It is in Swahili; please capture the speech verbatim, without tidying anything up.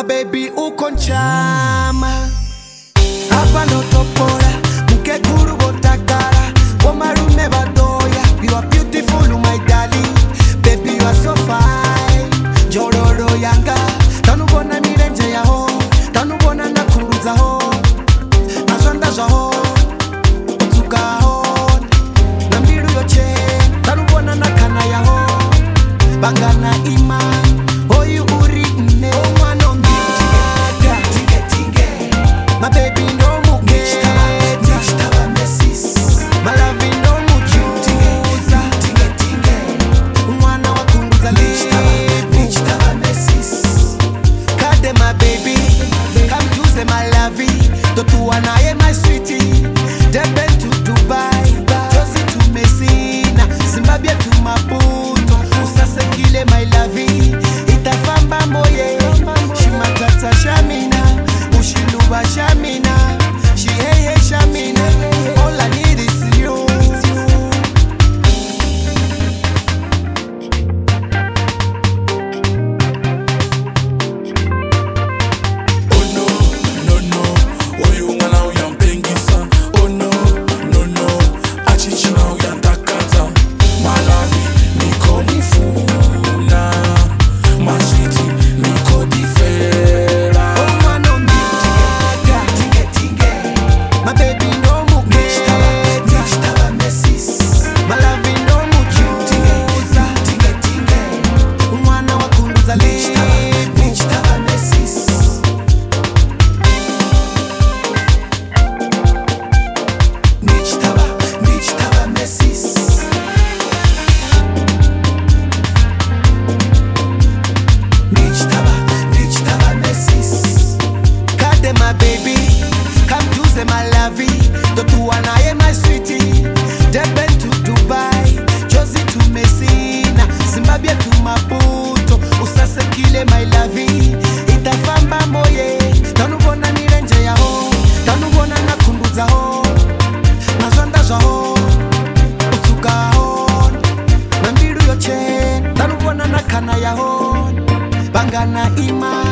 My baby ukonchama hapa ndo topora mukeguru botakara womarume badoya. You are beautiful my darling, baby you are so fine. Jororo yanga tanubona mirenje yaho, tanubona nakunguzaho nazandazaho utugaho nambiru yoche, tanubona nakana yaho bangana imani. Oh you uri ne omwana ongiga tinge tinge, my baby no mugeta nishtaba mesis, my love no mujuza tinge tinge, umwana wakunguza nishtaba nishtaba mesis. Kade my baby, come juice my love, totu anaye my sweetie. Deben to Dubai, Josie to Messina, Zimbabwe to Maputo, usase kile my love. Itafamba moye, shimatata shamina, ushiluba shamina, shiheye shamina. All I need is you. Oh no, no, no, oh you ngana uyampengisa. Oh no, no, no, achichina uyantakata. My love, niko nifuna. My sweetie, niko difera. Oh man, no nigga, tinge tinge, my baby no mugeta, nishtaba mesis, my love no mujuza tinge tinge, umwana wakunguza nishtaba nishtaba mesis. Nishtaba nishtaba mesis. Nishtaba nishtaba mesis. Kade my baby, come juice my love, totu anaye my sweetie. Deben to Dubai, Josie to Messina, Zimbabwe to Maputo, usase kile my love. Itafamba moye, tanubona mirenje yaho, tanubona nakunguzaho nazandazaho utugaho nambiru yoche, tanubona nakana yaho bangana ima.